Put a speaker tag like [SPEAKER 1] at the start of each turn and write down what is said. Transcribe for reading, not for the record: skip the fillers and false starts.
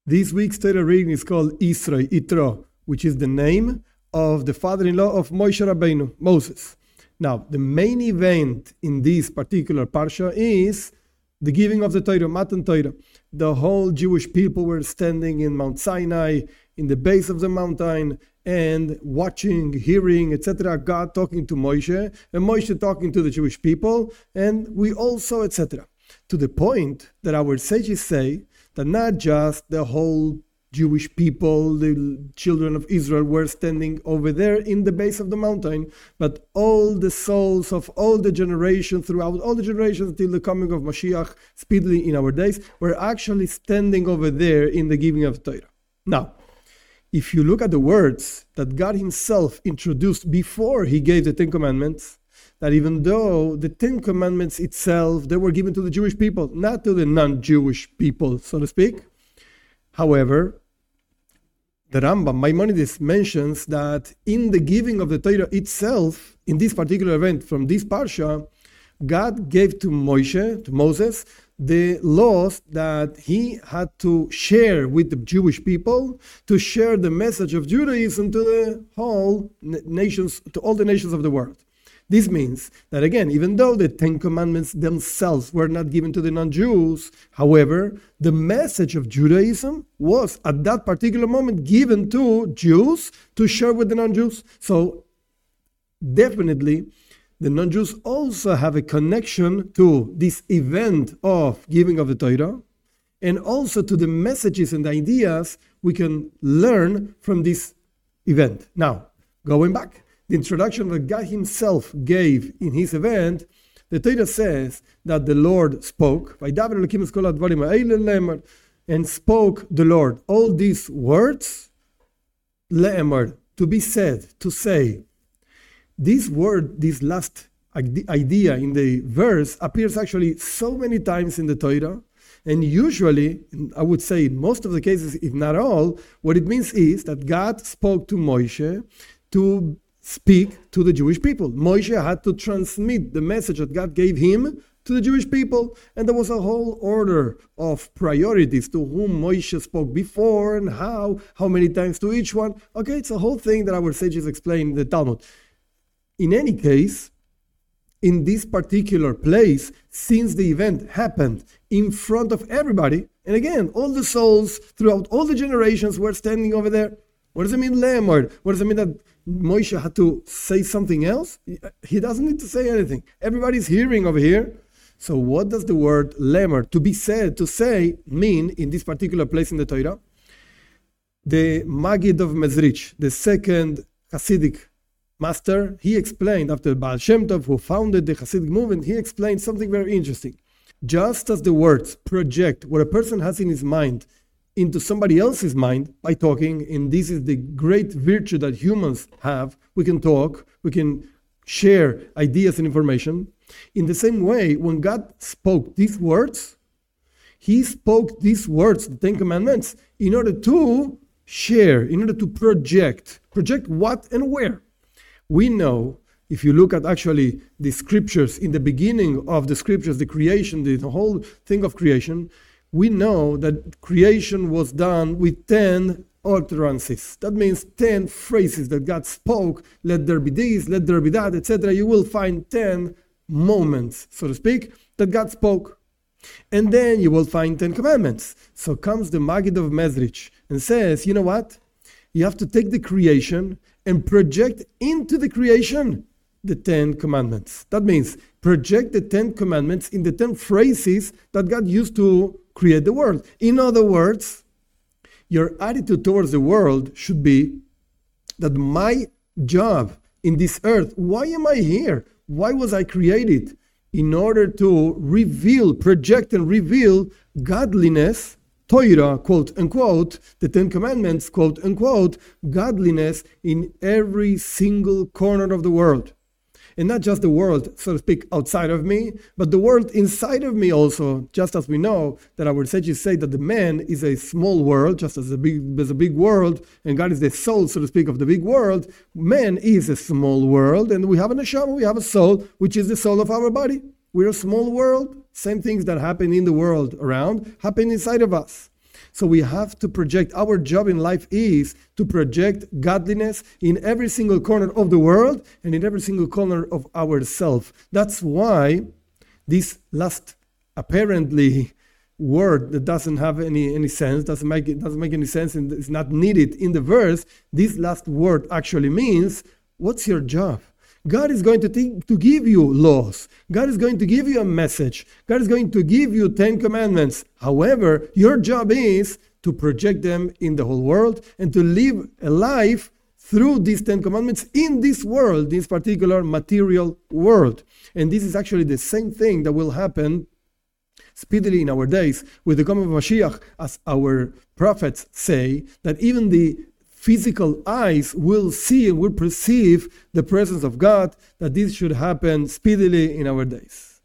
[SPEAKER 1] This week's Torah reading is called Yitro, which is the name of the father-in-law of Moshe Rabbeinu, Moses. Now, the main event in this particular parsha is the giving of the Torah, Matan Torah. The whole Jewish people were standing in Mount Sinai, in the base of the mountain, and watching, hearing, etc. God talking to Moshe, and Moshe talking to the Jewish people, and we also, etc. To the point that our sages say that not just the whole Jewish people, the children of Israel, were standing over there in the base of the mountain, but all the souls of all the generations, throughout all the generations until the coming of Mashiach, speedily in our days, were actually standing over there in the giving of Torah. Now, if you look at the words that God himself introduced before he gave the Ten Commandments, that even though the Ten Commandments itself, they were given to the Jewish people, not to the non-Jewish people, so to speak. However, the Rambam, Maimonides, mentions that in the giving of the Torah itself, in this particular event from this Parsha, God gave to Moses, the laws that he had to share with the Jewish people, to share the message of Judaism to the whole nations, to all the nations of the world. This means that, again, even though the Ten Commandments themselves were not given to the non-Jews, however, the message of Judaism was at that particular moment given to Jews to share with the non-Jews. So definitely, the non-Jews also have a connection to this event of giving of the Torah, and also to the messages and ideas we can learn from this event. Now, going back, the introduction that God himself gave in his event, the Torah says that the Lord spoke, and spoke the Lord all these words, le'emar, to be said, to say. This word, this last idea in the verse appears actually so many times in the Torah, and usually, I would say in most of the cases, if not all, what it means is that God spoke to Moshe to speak to the Jewish people. Moshe had to transmit the message that God gave him to the Jewish people, and there was a whole order of priorities to whom Moshe spoke before and how many times to each one. Okay, it's a whole thing that our sages explain in the Talmud. In any case, in this particular place, since the event happened in front of everybody, and again, all the souls throughout all the generations were standing over there. What does it mean, le'emar? What does it mean that Moshe had to say something else? He doesn't need to say anything. Everybody's hearing over here. So what does the word le'emar, to be said, to say, mean in this particular place in the Torah? The Maggid of Mezrich, the second Hasidic master, he explained, after Baal Shem Tov, who founded the Hasidic movement, he explained something very interesting. Just as the words project what a person has in his mind into somebody else's mind by talking, and this is the great virtue that humans have. We can talk, we can share ideas and information. In the same way, when God spoke these words, he spoke these words, the Ten Commandments, in order to share, in order to project. Project what and where? We know, if you look at actually the scriptures, in the beginning of the scriptures, the creation, the whole thing of creation, we know that creation was done with 10 utterances. That means 10 phrases that God spoke. Let there be this, let there be that, etc. You will find 10 moments, so to speak, that God spoke. And then you will find 10 commandments. So comes the Maggid of Mezrich and says, you know what? You have to take the creation and project into the creation the 10 commandments. That means project the 10 commandments in the 10 phrases that God used to create the world. In other words, your attitude towards the world should be that my job in this earth, why am I here? Why was I created? In order to reveal, project and reveal godliness, Torah, quote unquote, the 10 Commandments, quote unquote, godliness in every single corner of the world. And not just the world, so to speak, outside of me, but the world inside of me also, just as we know that our sages say that the man is a small world, just as there's a big world, and God is the soul, so to speak, of the big world. Man is a small world, and we have an neshama, we have a soul, which is the soul of our body. We're a small world. Same things that happen in the world around happen inside of us. So we have to project, our job in life is to project godliness in every single corner of the world and in every single corner of ourselves. That's why this last apparently word that doesn't have any sense, doesn't make any sense, and is not needed in the verse, this last word actually means, what's your job? God is going to give you laws. God is going to give you a message. God is going to give you 10 commandments. However, your job is to project them in the whole world and to live a life through these 10 commandments in this world, this particular material world. And this is actually the same thing that will happen speedily in our days with the coming of Mashiach, as our prophets say, that even the physical eyes will see and will perceive the presence of God, that this should happen speedily in our days.